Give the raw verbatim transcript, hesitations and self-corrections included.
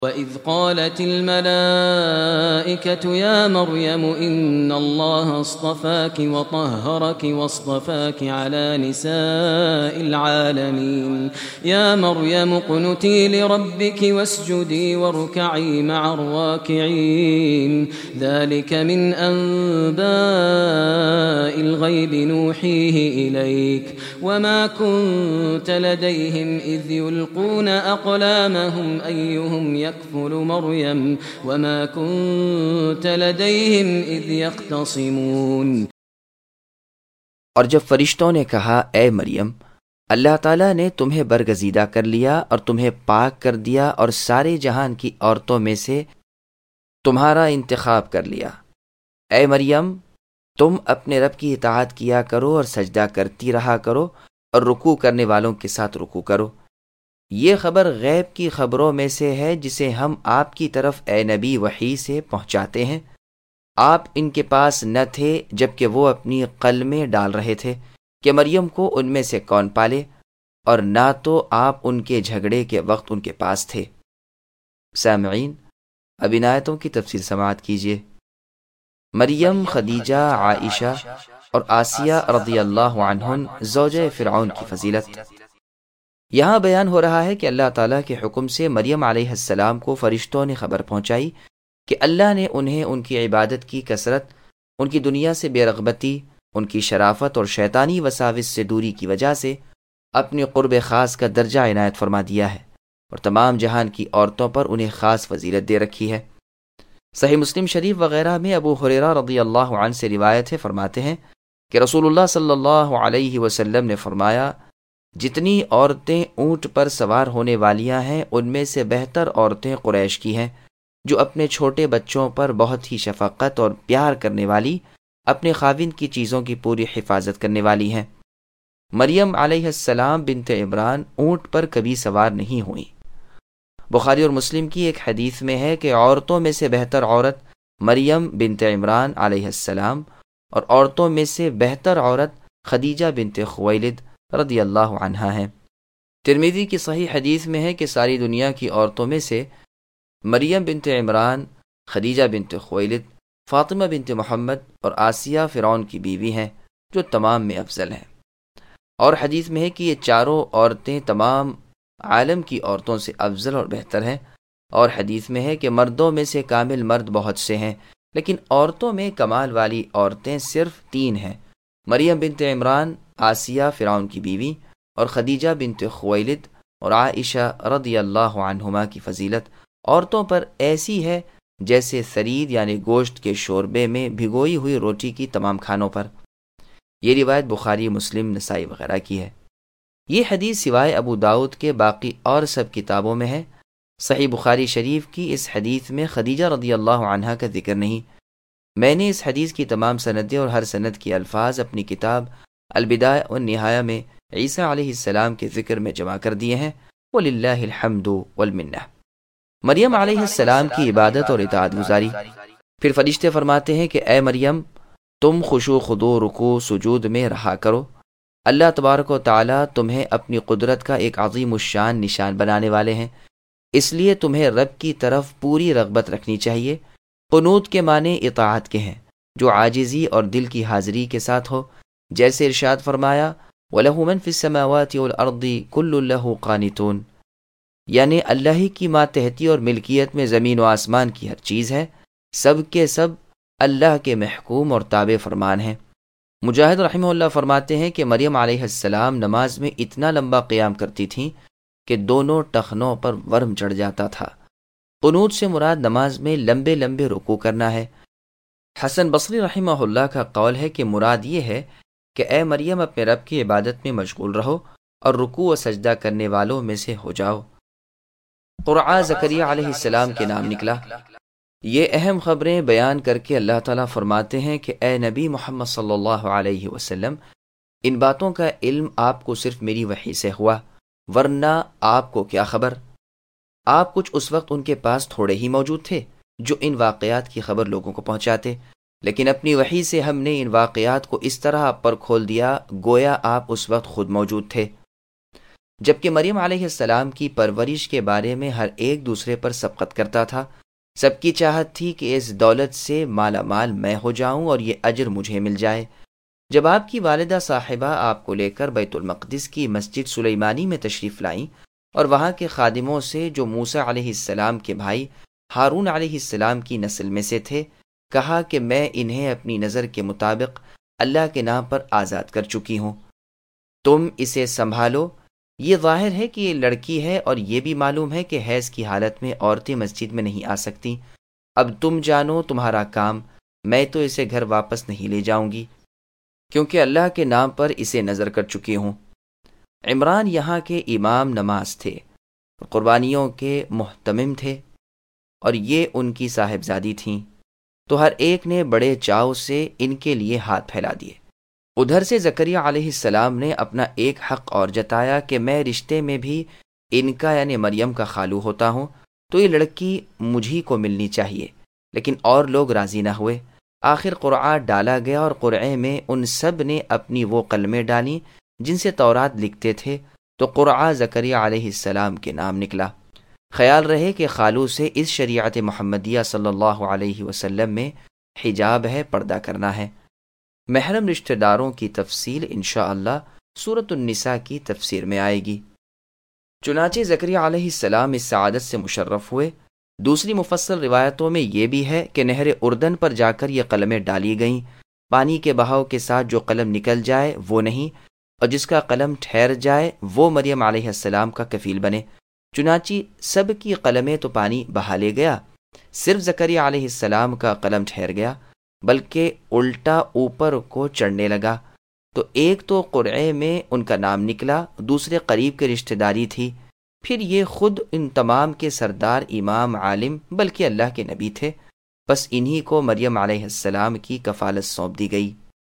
وَإِذْ قَالَتِ الْمَلَائِكَةُ يَا مَرْيَمُ إِنَّ اللَّهَ اصْطَفَاكِ وَطَهَّرَكِ وَاصْطَفَاكِ عَلَى نِسَاءِ الْعَالَمِينَ يَا مَرْيَمُ اقْنُتِي لِرَبِّكِ وَاسْجُدِي وَارْكَعِي مَعَ الرَّاكِعِينَ ذَلِكَ مِنْ أَنْبَاءِ الْغَيْبِ نُوحِيهِ إِلَيْكَ وَمَا كُنْتَ لَدَيْهِمْ إِذْ يُلْقُونَ أَقْلَامَهُمْ أَيُّهُمْ يكفل مريم وما كنت لديهم إذ يختصمون۔ اور جب فرشتوں نے کہا اے مریم، اللہ تعالیٰ نے تمہیں برگزیدہ کر لیا اور تمہیں پاک کر دیا اور سارے جہان کی عورتوں میں سے تمہارا انتخاب کر لیا، اے مریم تم اپنے رب کی اطاعت کیا کرو اور سجدہ کرتی رہا کرو اور رکوع کرنے والوں کے ساتھ رکوع کرو۔ یہ خبر غیب کی خبروں میں سے ہے جسے ہم آپ کی طرف اے نبی وحی سے پہنچاتے ہیں۔ آپ ان کے پاس نہ تھے جبکہ وہ اپنی قلمیں ڈال رہے تھے کہ مریم کو ان میں سے کون پالے، اور نہ تو آپ ان کے جھگڑے کے وقت ان کے پاس تھے۔ سامعین، اب ان آیتوں کی تفصیل سماعت کیجیے۔ مریم، خدیجہ، عائشہ اور آسیہ رضی اللہ عنہن زوجہ فرعون کی فضیلت۔ یہاں بیان ہو رہا ہے کہ اللہ تعالیٰ کے حکم سے مریم علیہ السلام کو فرشتوں نے خبر پہنچائی کہ اللہ نے انہیں ان کی عبادت کی کثرت، ان کی دنیا سے بے رغبتی، ان کی شرافت اور شیطانی وساوس سے دوری کی وجہ سے اپنی قرب خاص کا درجہ عنایت فرما دیا ہے اور تمام جہان کی عورتوں پر انہیں خاص فضیلت دے رکھی ہے۔ صحیح مسلم شریف وغیرہ میں ابو ہریرہ رضی اللہ عنہ سے روایت ہے، فرماتے ہیں کہ رسول اللہ صلی اللہ علیہ وسلم نے فرمایا، جتنی عورتیں اونٹ پر سوار ہونے والیاں ہیں ان میں سے بہتر عورتیں قریش کی ہیں، جو اپنے چھوٹے بچوں پر بہت ہی شفقت اور پیار کرنے والی، اپنے خاوند کی چیزوں کی پوری حفاظت کرنے والی ہیں۔ مریم علیہ السلام بنت عمران اونٹ پر کبھی سوار نہیں ہوئیں۔ بخاری اور مسلم کی ایک حدیث میں ہے کہ عورتوں میں سے بہتر عورت مریم بنت عمران علیہ السلام اور عورتوں میں سے بہتر عورت خدیجہ بنت خویلد رضی اللہ عنہا ہیں۔ ترمذی کی صحیح حدیث میں ہے کہ ساری دنیا کی عورتوں میں سے مریم بنت عمران، خدیجہ بنت خویلد، فاطمہ بنت محمد اور آسیہ فرعون کی بیوی ہیں، جو تمام میں افضل ہیں۔ اور حدیث میں ہے کہ یہ چاروں عورتیں تمام عالم کی عورتوں سے افضل اور بہتر ہیں۔ اور حدیث میں ہے کہ مردوں میں سے کامل مرد بہت سے ہیں، لیکن عورتوں میں کمال والی عورتیں صرف تین ہیں: مریم بنت عمران، آسیہ فرعون کی بیوی، اور خدیجہ بنت خویلد اور عائشہ رضی اللہ عنہما کی فضیلت عورتوں پر ایسی ہے جیسے ثرید یعنی گوشت کے شوربے میں بھگوئی ہوئی روٹی کی تمام کھانوں پر۔ یہ روایت بخاری، مسلم، نسائی وغیرہ کی ہے۔ یہ حدیث سوائے ابو داؤد کے باقی اور سب کتابوں میں ہے۔ صحیح بخاری شریف کی اس حدیث میں خدیجہ رضی اللہ عنہا کا ذکر نہیں۔ میں نے اس حدیث کی تمام سندیں اور ہر سند کے الفاظ اپنی کتاب البدایہ والنہایہ میں عیسیٰ علیہ السلام کے ذکر میں جمع کر دیے ہیں، وَلِلَّهِ الْحَمْدُ وَالْمِنَّةُ۔ مریم علیہ السلام کی عبادت اور اطاعت گزاری۔ پھر فرشتے فرماتے ہیں کہ اے مریم تم خشوع خضوع، رکوع، سجود میں رہا کرو۔ اللہ تبارک و تعالیٰ تمہیں اپنی قدرت کا ایک عظیم الشان نشان بنانے والے ہیں، اس لیے تمہیں رب کی طرف پوری رغبت رکھنی چاہیے۔ قنوت کے معنی اطاعت کے ہیں، جو عاجزی اور دل کی حاضری کے ساتھ ہو، جیسے ارشاد فرمایا وَلَهُ مَنْ فِي السَّمَاوَاتِ وَالْأَرْضِ كُلٌّ لَهُ قَانِتُونَ، یعنی اللہ ہی کی ماتحتی اور ملکیت میں زمین و آسمان کی ہر چیز ہے، سب کے سب اللہ کے محکوم اور تابع فرمان ہیں۔ مجاہد رحمہ اللہ فرماتے ہیں کہ مریم علیہ السلام نماز میں اتنا لمبا قیام کرتی تھیں کہ دونوں ٹخنوں پر ورم چڑھ جاتا تھا۔ قنوت سے مراد نماز میں لمبے لمبے رکوع کرنا ہے۔ حسن بصری رحمہ اللہ کا قول ہے کہ مراد یہ ہے کہ اے مریم اپنے رب کی عبادت میں مشغول رہو اور رکوع و سجدہ کرنے والوں میں سے ہو جاؤ۔ قرعہ زکریا علیہ السلام کے نام نکلا۔ یہ اہم خبریں بیان کر کے اللہ تعالیٰ فرماتے ہیں کہ اے نبی محمد صلی اللہ علیہ وسلم، ان باتوں کا علم آپ کو صرف میری وحی سے ہوا، ورنہ آپ کو کیا خبر؟ آپ کچھ اس وقت ان کے پاس تھوڑے ہی موجود تھے جو ان واقعات کی خبر لوگوں کو پہنچاتے، لیکن اپنی وحی سے ہم نے ان واقعات کو اس طرح پر کھول دیا گویا آپ اس وقت خود موجود تھے۔ جبکہ مریم علیہ السلام کی پرورش کے بارے میں ہر ایک دوسرے پر سبقت کرتا تھا۔ سب کی چاہت تھی کہ اس دولت سے مالا مال میں ہو جاؤں اور یہ اجر مجھے مل جائے۔ جب آپ کی والدہ صاحبہ آپ کو لے کر بیت المقدس کی مسجد سلیمانی میں تشریف لائیں اور وہاں کے خادموں سے جو موسیٰ علیہ السلام کے بھائی ہارون علیہ السلام کی نسل میں سے تھے کہا کہ میں انہیں اپنی نظر کے مطابق اللہ کے نام پر آزاد کر چکی ہوں، تم اسے سنبھالو۔ یہ ظاہر ہے کہ یہ لڑکی ہے اور یہ بھی معلوم ہے کہ حیض کی حالت میں عورتیں مسجد میں نہیں آ سکتی۔ اب تم جانو تمہارا کام، میں تو اسے گھر واپس نہیں لے جاؤں گی کیونکہ اللہ کے نام پر اسے نظر کر چکی ہوں۔ عمران یہاں کے امام نماز تھے، قربانیوں کے محتمم تھے اور یہ ان کی صاحبزادی تھیں، تو ہر ایک نے بڑے چاؤ سے ان کے لیے ہاتھ پھیلا دیے۔ ادھر سے زکریا علیہ السلام نے اپنا ایک حق اور جتایا کہ میں رشتے میں بھی ان کا یعنی مریم کا خالو ہوتا ہوں، تو یہ لڑکی مجھی کو ملنی چاہیے، لیکن اور لوگ راضی نہ ہوئے۔ آخر قرعہ ڈالا گیا اور قرعے میں ان سب نے اپنی وہ قلمیں ڈالیں جن سے تورات لکھتے تھے، تو قرعہ زکریا علیہ السلام کے نام نکلا۔ خیال رہے کہ خالو سے اس شریعت محمدیہ صلی اللہ علیہ وسلم میں حجاب ہے، پردہ کرنا ہے۔ محرم رشتہ داروں کی تفصیل انشاءاللہ سورۃ النساء کی تفسیر میں آئے گی۔ چنانچہ زکریا علیہ السلام اس سعادت سے مشرف ہوئے۔ دوسری مفصل روایتوں میں یہ بھی ہے کہ نہر اردن پر جا کر یہ قلمیں ڈالی گئیں۔ پانی کے بہاؤ کے ساتھ جو قلم نکل جائے وہ نہیں، اور جس کا قلم ٹھہر جائے وہ مریم علیہ السلام کا کفیل بنے۔ چنانچہ سب کی قلمیں تو پانی بہا لے گیا، صرف زکریا علیہ السلام کا قلم ٹھہر گیا، بلکہ الٹا اوپر کو چڑھنے لگا۔ تو ایک تو قرعے میں ان کا نام نکلا، دوسرے قریب کے رشتہ داری تھی، پھر یہ خود ان تمام کے سردار، امام، عالم، بلکہ اللہ کے نبی تھے، بس انہی کو مریم علیہ السلام کی کفالت سونپ دی گئی۔